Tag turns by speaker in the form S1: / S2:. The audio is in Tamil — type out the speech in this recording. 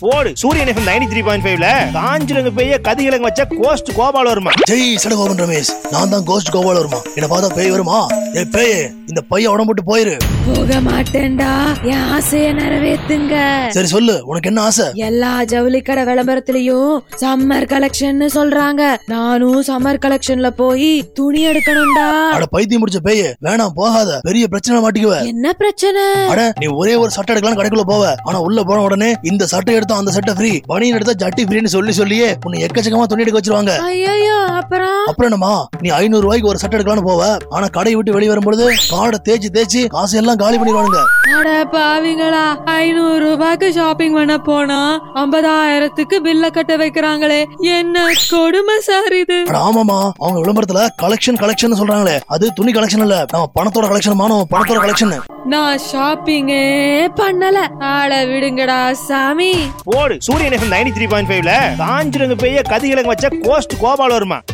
S1: போடு சூரியன் FM 93.5ல காஞ்சிரங்க பேய கதிகிழங்கு வச்ச கோஸ்ட் கோபால் வருமா.
S2: ஜெய் சடகோபன் ரமேஷ், நான் தான் கோஸ்ட் கோபால் வருமா. என்ன பார்த்தா பேய் வருமா? ஏ பேயே, இந்த பைய உடம்புட்டு போயிரு.
S3: போக மாட்டேன்டா, என் ஆசைய நிறைவேத்துங்க.
S2: சரி சொல்லு, உனக்கு என்ன ஆசை?
S3: எல்லா ஜவுளி கடை விளம்பரத்திலயும் சம்மர் கலெக்ஷன் சொல்றாங்க. நானும் சம்மர் கலெக்ஷன்ல போய் துணி எடுக்கணும்டா.
S2: அட பைத்தியம் முடிச்ச பேயே, வேணாம் போகாத, பெரிய பிரச்சனை மாட்டிக்குவ.
S3: என்ன பிரச்சனை?
S2: அட நீ ஒரே ஒரு சட்டை எடுக்கலாம் கடைக்குள்ள போவ, ஆனா உள்ள போன உடனே இந்த சட்டை எடுத்தா அந்த சட்டை ஃப்ரீ, பனியன் எடுத்தா ஜட்டி ஃப்ரீன்னு சொல்லியே உன்னை எக்கச்சக்கமா துணி எடுக்க வச்சிருவாங்க.
S3: ஐயோ, அப்புறம்
S2: என்னமா, நீ 500 ரூபாய்க்கு ஒரு சட்டை எடுக்கலாம்னு போவ, ஆனா கடையை விட்டு வெளியே வரும்பொழுது காடை தேய்ச்சி காசு எல்லாம் காலி பண்ணிடுவானுங்க.
S3: அட பாவிங்களா, 500 ரூபாய்க்கு ஷாப்பிங் பண்ண போனா 50,000க்கு பில்ல கட்ட வைக்கிறாங்களே, என்ன கொடுமை சார் இது.
S2: ஆமாமா, அவங்க விளம்பரத்துல கலெக்ஷன் சொல்றாங்களே, அது துணி கலெக்ஷன் இல்ல, நம்ம பணத்தோட கலெக்ஷன். பணத்தோட கலெக்ஷன்.
S3: நான் ஷாப்பிங்கே பண்ணல, ஆள விடுங்கடா சாமி.
S1: போடு சூரியன் FM 93.5ல காஞ்சிரங்க பேய கதிகிழங்கு வச்ச கோஸ்ட் கோபால் வருமா.